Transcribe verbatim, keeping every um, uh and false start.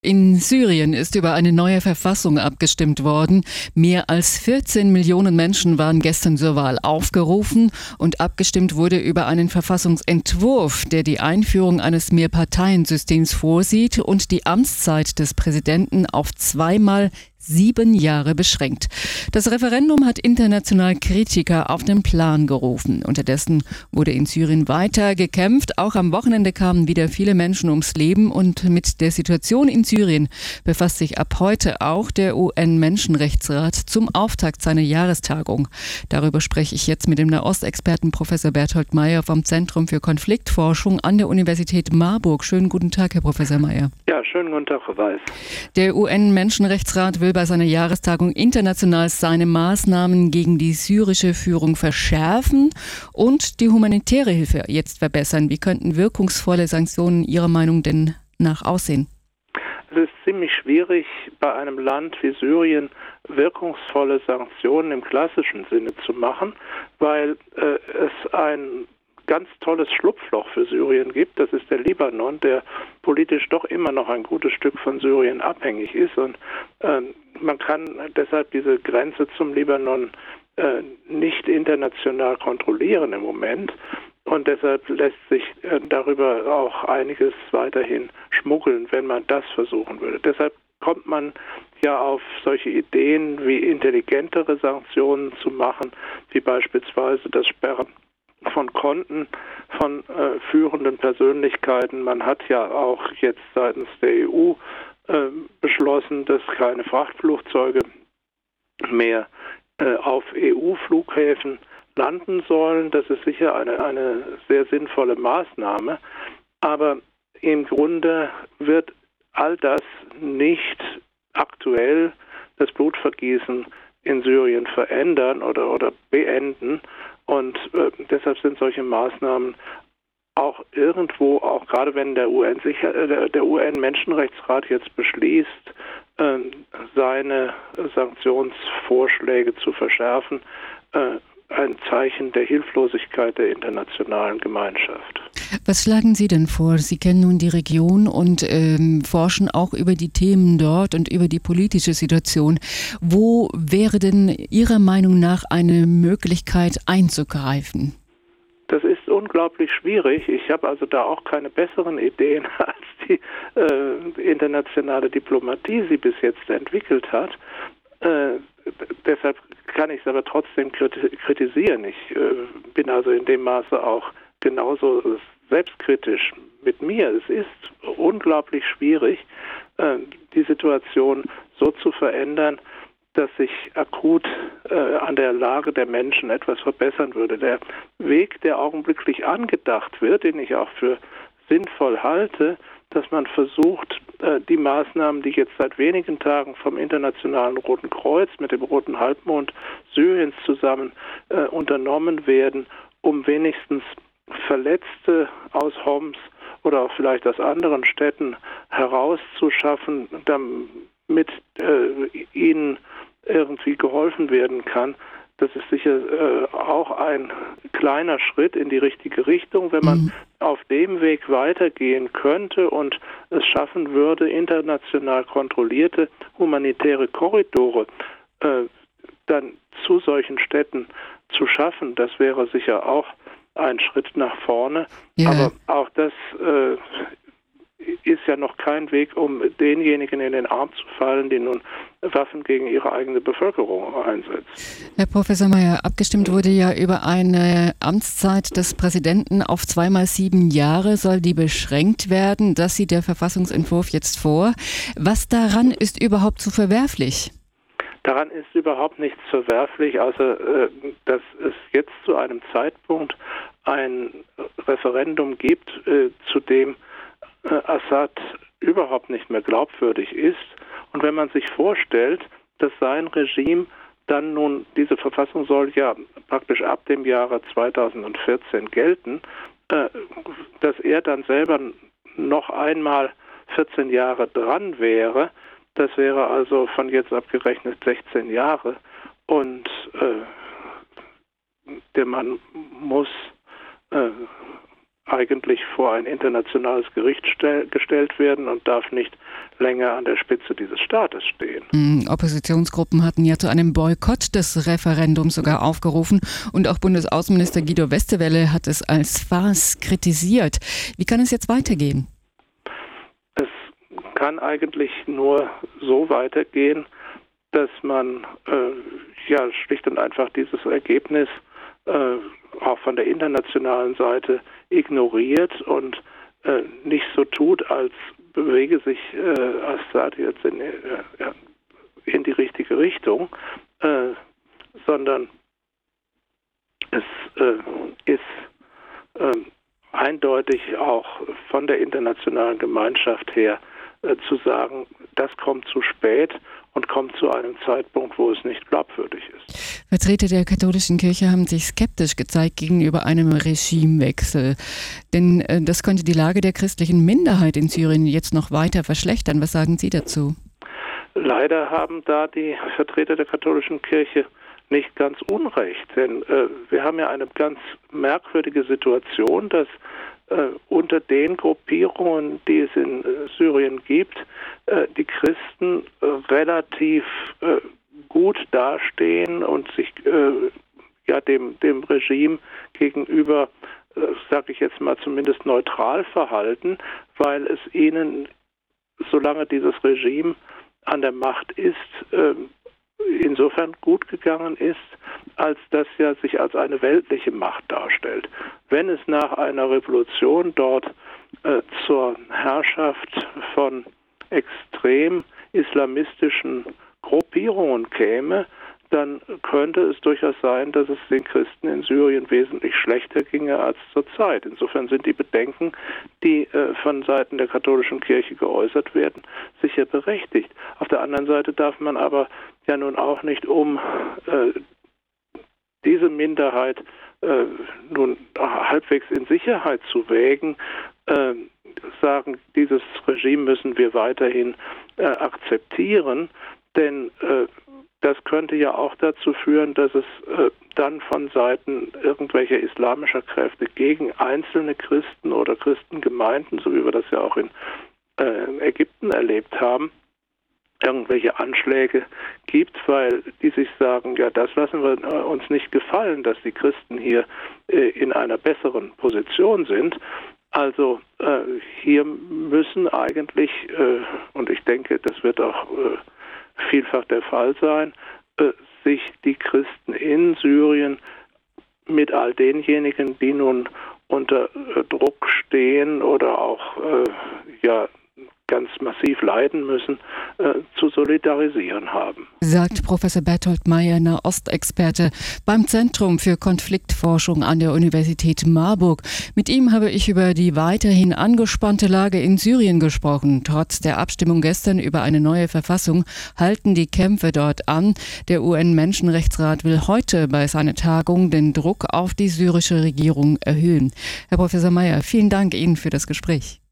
In Syrien ist über eine neue Verfassung abgestimmt worden. Mehr als vierzehn Millionen Menschen waren gestern zur Wahl aufgerufen und abgestimmt wurde über einen Verfassungsentwurf, der die Einführung eines Mehrparteiensystems vorsieht und die Amtszeit des Präsidenten auf zweimal sieben Jahre beschränkt. Das Referendum hat international Kritiker auf den Plan gerufen. Unterdessen wurde in Syrien weiter gekämpft. Auch am Wochenende kamen wieder viele Menschen ums Leben und mit der Situation in Syrien befasst sich ab heute auch der U N-Menschenrechtsrat zum Auftakt seiner Jahrestagung. Darüber spreche ich jetzt mit dem Nahostexperten Professor Berthold Meyer vom Zentrum für Konfliktforschung an der Universität Marburg. Schönen guten Tag, Herr Professor Meyer. Ja, schönen guten Tag, Frau Weiß. Der U N-Menschenrechtsrat will bei seiner Jahrestagung international seine Maßnahmen gegen die syrische Führung verschärfen und die humanitäre Hilfe jetzt verbessern. Wie könnten wirkungsvolle Sanktionen Ihrer Meinung denn nach aussehen? Es ist ziemlich schwierig, bei einem Land wie Syrien wirkungsvolle Sanktionen im klassischen Sinne zu machen, weil äh, es ein ganz tolles Schlupfloch für Syrien gibt. Das ist der Libanon, der politisch doch immer noch ein gutes Stück von Syrien abhängig ist. Und äh, man kann deshalb diese Grenze zum Libanon äh, nicht international kontrollieren im Moment. Und deshalb lässt sich äh, darüber auch einiges weiterhin schmuggeln, wenn man das versuchen würde. Deshalb kommt man ja auf solche Ideen wie intelligentere Sanktionen zu machen, wie beispielsweise das Sperren von Konten von äh, führenden Persönlichkeiten. Man hat ja auch jetzt seitens der E U äh, beschlossen, dass keine Frachtflugzeuge mehr äh, auf E U-Flughäfen landen sollen. Das ist sicher eine, eine sehr sinnvolle Maßnahme. Aber im Grunde wird all das nicht aktuell das Blutvergießen in Syrien verändern oder, oder beenden. Und äh, deshalb sind solche Maßnahmen auch irgendwo, auch gerade wenn der U N sicher, äh, der U N-Menschenrechtsrat jetzt beschließt, äh, seine Sanktionsvorschläge zu verschärfen, äh, ein Zeichen der Hilflosigkeit der internationalen Gemeinschaft. Was schlagen Sie denn vor? Sie kennen nun die Region und ähm, forschen auch über die Themen dort und über die politische Situation. Wo wäre denn Ihrer Meinung nach eine Möglichkeit einzugreifen? Das ist unglaublich schwierig. Ich habe also da auch keine besseren Ideen, als die äh, internationale Diplomatie sie bis jetzt entwickelt hat. Äh, deshalb kann ich es aber trotzdem kritisieren. Ich äh, bin also in dem Maße auch genauso selbstkritisch mit mir. Es ist unglaublich schwierig, äh, die Situation so zu verändern, dass sich akut äh, an der Lage der Menschen etwas verbessern würde. Der Weg, der augenblicklich angedacht wird, den ich auch für sinnvoll halte, dass man versucht, äh, die Maßnahmen, die jetzt seit wenigen Tagen vom Internationalen Roten Kreuz mit dem Roten Halbmond Syriens zusammen äh, unternommen werden, um wenigstens Verletzte aus Homs oder auch vielleicht aus anderen Städten herauszuschaffen, damit äh, ihnen irgendwie geholfen werden kann. Das ist sicher äh, auch ein kleiner Schritt in die richtige Richtung, wenn man mhm. auf dem Weg weitergehen könnte und es schaffen würde, international kontrollierte humanitäre Korridore äh, dann zu solchen Städten zu schaffen. Das wäre sicher auch ein Schritt nach vorne. Ja. Aber auch das äh, ist ja noch kein Weg, um denjenigen in den Arm zu fallen, die nun Waffen gegen ihre eigene Bevölkerung einsetzt. Herr Professor Meyer, abgestimmt wurde ja über eine Amtszeit des Präsidenten auf zweimal sieben Jahre. Soll die beschränkt werden? Das sieht der Verfassungsentwurf jetzt vor. Was daran ist überhaupt so verwerflich? Daran ist überhaupt nichts verwerflich, außer dass es jetzt zu einem Zeitpunkt ein Referendum gibt, zu dem Assad überhaupt nicht mehr glaubwürdig ist. Und wenn man sich vorstellt, dass sein Regime dann nun, diese Verfassung soll ja praktisch ab dem Jahre zweitausendvierzehn gelten, dass er dann selber noch einmal vierzehn Jahre dran wäre, das wäre also von jetzt abgerechnet sechzehn Jahre. Und äh, der Mann muss äh, eigentlich vor ein internationales Gericht stell, gestellt werden und darf nicht länger an der Spitze dieses Staates stehen. Mm, Oppositionsgruppen hatten ja zu einem Boykott des Referendums sogar aufgerufen und auch Bundesaußenminister Guido Westerwelle hat es als Farce kritisiert. Wie kann es jetzt weitergehen? Es kann eigentlich nur so weitergehen, dass man äh, ja schlicht und einfach dieses Ergebnis äh, auch von der internationalen Seite ignoriert und äh, nicht so tut, als bewege sich äh, Assad jetzt in, äh, in die richtige Richtung, äh, sondern es äh, ist äh, eindeutig auch von der internationalen Gemeinschaft her äh, zu sagen, das kommt zu spät und kommt zu einem Zeitpunkt, wo es nicht glaubwürdig ist. Vertreter der katholischen Kirche haben sich skeptisch gezeigt gegenüber einem Regimewechsel. Denn äh, das könnte die Lage der christlichen Minderheit in Syrien jetzt noch weiter verschlechtern. Was sagen Sie dazu? Leider haben da die Vertreter der katholischen Kirche nicht ganz unrecht. Denn äh, wir haben ja eine ganz merkwürdige Situation, dass äh, unter den Gruppierungen, die es in äh, Syrien gibt, äh, die Christen äh, relativ äh, gut dastehen und sich äh, ja dem, dem Regime gegenüber, äh, sage ich jetzt mal, zumindest neutral verhalten, weil es ihnen, solange dieses Regime an der Macht ist, äh, insofern gut gegangen ist, als dass ja sich als eine weltliche Macht darstellt. Wenn es nach einer Revolution dort äh, zur Herrschaft von extrem islamistischen Gruppierungen käme, dann könnte es durchaus sein, dass es den Christen in Syrien wesentlich schlechter ginge als zurzeit. Insofern sind die Bedenken, die äh, von Seiten der katholischen Kirche geäußert werden, sicher berechtigt. Auf der anderen Seite darf man aber ja nun auch nicht, um äh, diese Minderheit äh, nun halbwegs in Sicherheit zu wägen, äh, sagen, dieses Regime müssen wir weiterhin äh, akzeptieren, denn äh, das könnte ja auch dazu führen, dass es äh, dann von Seiten irgendwelcher islamischer Kräfte gegen einzelne Christen oder Christengemeinden, so wie wir das ja auch in äh, Ägypten erlebt haben, irgendwelche Anschläge gibt, weil die sich sagen, ja, das lassen wir uns nicht gefallen, dass die Christen hier äh, in einer besseren Position sind. Also äh, hier müssen eigentlich, äh, und ich denke, das wird auch äh, vielfach der Fall sein, äh, sich die Christen in Syrien mit all denjenigen, die nun unter äh, Druck stehen oder auch äh, ja ganz massiv leiden müssen, äh, zu solidarisieren haben. Sagt Professor Berthold Meyer, Nahostexperte beim Zentrum für Konfliktforschung an der Universität Marburg. Mit ihm habe ich über die weiterhin angespannte Lage in Syrien gesprochen. Trotz der Abstimmung gestern über eine neue Verfassung halten die Kämpfe dort an. Der U N-Menschenrechtsrat will heute bei seiner Tagung den Druck auf die syrische Regierung erhöhen. Herr Professor Meyer, vielen Dank Ihnen für das Gespräch.